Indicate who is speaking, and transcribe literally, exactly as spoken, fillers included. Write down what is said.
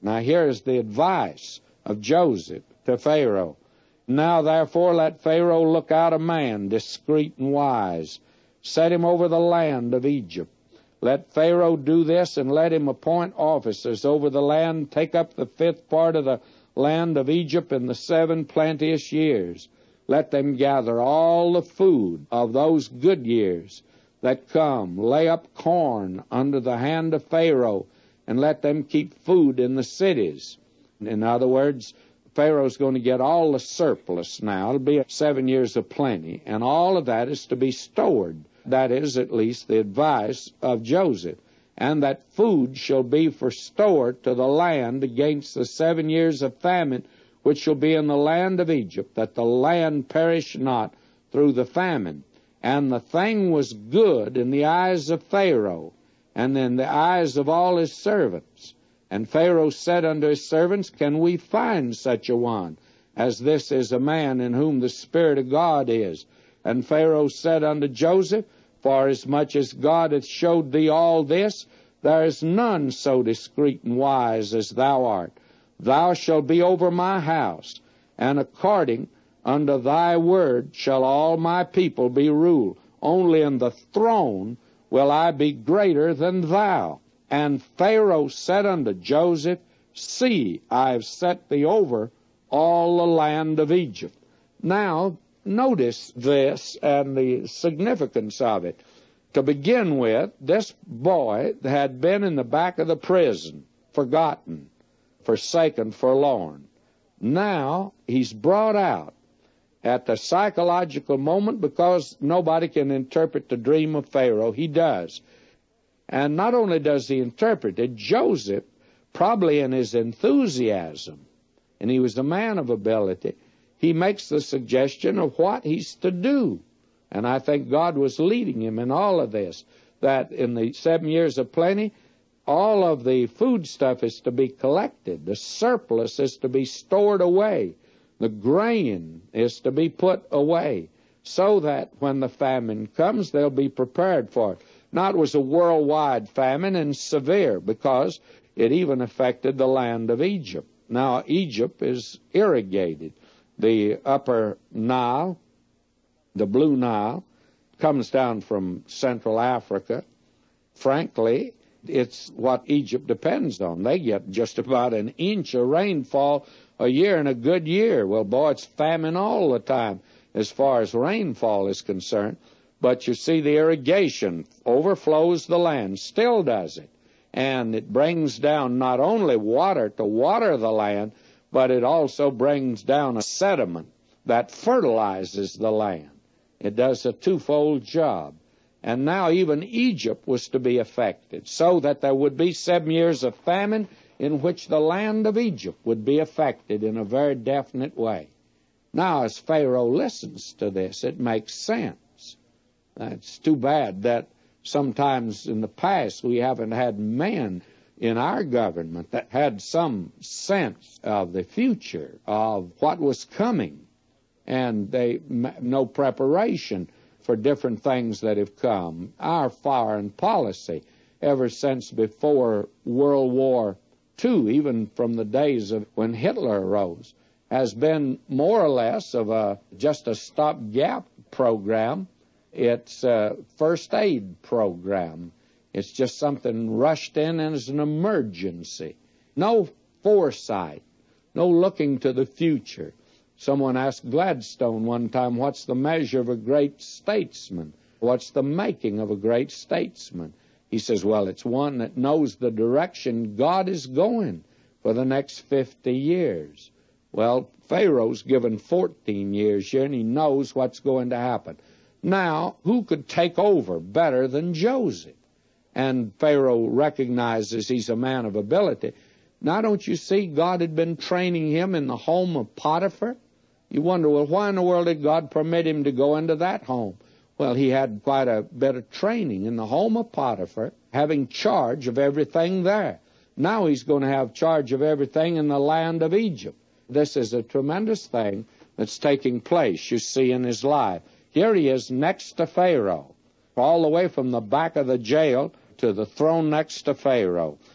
Speaker 1: Now here is the advice of Joseph to Pharaoh. Now therefore let Pharaoh look out a man, discreet and wise. Set him over the land of Egypt. Let Pharaoh do this, and let him appoint officers over the land. Take up the fifth part of the land of Egypt in the seven plenteous years. Let them gather all the food of those good years that come. Lay up corn under the hand of Pharaoh, and let them keep food in the cities. In other words, Pharaoh's going to get all the surplus now. It'll be seven years of plenty, and all of that is to be stored. That is at least the advice of Joseph. And that food shall be for store to the land against the seven years of famine which shall be in the land of Egypt, that the land perish not through the famine. And the thing was good in the eyes of Pharaoh, and in the eyes of all his servants. And Pharaoh said unto his servants, Can we find such a one, as this is a man in whom the Spirit of God is? And Pharaoh said unto Joseph, Forasmuch as God hath showed thee all this, there is none so discreet and wise as thou art. Thou shalt be over my house, and according unto thy word shall all my people be ruled. Only in the throne will I be greater than thou. And Pharaoh said unto Joseph, See, I have set thee over all the land of Egypt. Now, notice this and the significance of it. To begin with, this boy had been in the back of the prison, forgotten, forsaken, forlorn. Now he's brought out at the psychological moment, because nobody can interpret the dream of Pharaoh. He does. And not only does he interpret it, Joseph, probably in his enthusiasm, and he was a man of ability, he makes the suggestion of what he's to do. And I think God was leading him in all of this, that in the seven years of plenty, all of the food stuff is to be collected. The surplus is to be stored away. The grain is to be put away, so that when the famine comes, they'll be prepared for it. Now, it was a worldwide famine, and severe, because it even affected the land of Egypt. Now, Egypt is irrigated. The upper Nile, the Blue Nile, comes down from Central Africa. Frankly, it's what Egypt depends on. They get just about an inch of rainfall a year in a good year. Well, boy, it's famine all the time as far as rainfall is concerned. But you see, the irrigation overflows the land, still does it. And it brings down not only water to water the land, but it also brings down a sediment that fertilizes the land. It does a twofold job. And now even Egypt was to be affected, so that there would be seven years of famine in which the land of Egypt would be affected in a very definite way. Now, as Pharaoh listens to this, it makes sense. It's too bad that sometimes in the past we haven't had men in our government that had some sense of the future, of what was coming, and they no preparation for different things that have come. Our foreign policy, ever since before World War Two, even from the days of when Hitler arose, has been more or less of a just a stopgap program. It's a first aid program. It's just something rushed in as an emergency. No foresight, no looking to the future. Someone asked Gladstone one time, what's the measure of a great statesman? What's the making of a great statesman? He says, well, it's one that knows the direction God is going for the next fifty years. Well, Pharaoh's given fourteen years here, and he knows what's going to happen. Now, who could take over better than Joseph? And Pharaoh recognizes he's a man of ability. Now, don't you see God had been training him in the home of Potiphar? You wonder, well, why in the world did God permit him to go into that home? Well, he had quite a bit of training in the home of Potiphar, having charge of everything there. Now he's going to have charge of everything in the land of Egypt. This is a tremendous thing that's taking place, you see, in his life. Here he is next to Pharaoh, all the way from the back of the jail to the throne next to Pharaoh.